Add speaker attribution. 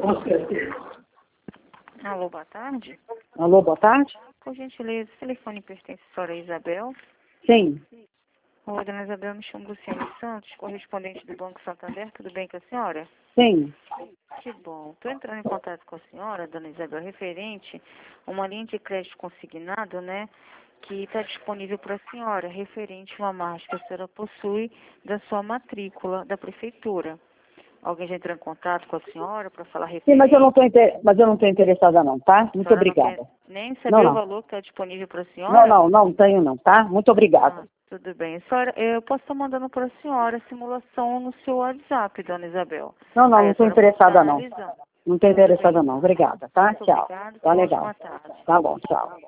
Speaker 1: Com certeza.
Speaker 2: Alô, boa tarde.
Speaker 3: Alô, boa tarde?
Speaker 2: Por gentileza, o telefone pertence à senhora Isabel.
Speaker 3: Sim.
Speaker 2: Oi, dona Isabel, me chamo Luciane Santos, correspondente do Banco Santander. Tudo bem com a senhora?
Speaker 3: Sim.
Speaker 2: Que bom. Estou entrando em contato com a senhora, dona Isabel, referente a uma linha de crédito consignado, né? Que está disponível para a senhora, referente a uma margem que a senhora possui da sua matrícula da prefeitura. Alguém já entrou em contato com a senhora para falar referente?
Speaker 3: Sim, mas eu não estou interessada não, tá? Muito obrigada.
Speaker 2: Não quer nem saber
Speaker 3: Não.
Speaker 2: o valor que está disponível para a senhora?
Speaker 3: Não tenho não, tá? Muito obrigada.
Speaker 2: Tudo bem. A senhora, eu posso estar mandando para a senhora a simulação no seu WhatsApp, dona Isabel.
Speaker 3: Não estou interessada não.
Speaker 2: Analisando.
Speaker 3: Não estou interessada não. Obrigada, tá?
Speaker 2: Muito
Speaker 3: Tchau.
Speaker 2: obrigada.
Speaker 3: Tá
Speaker 2: Tenha uma
Speaker 3: legal.
Speaker 2: ótima tarde.
Speaker 3: Tá bom, tchau.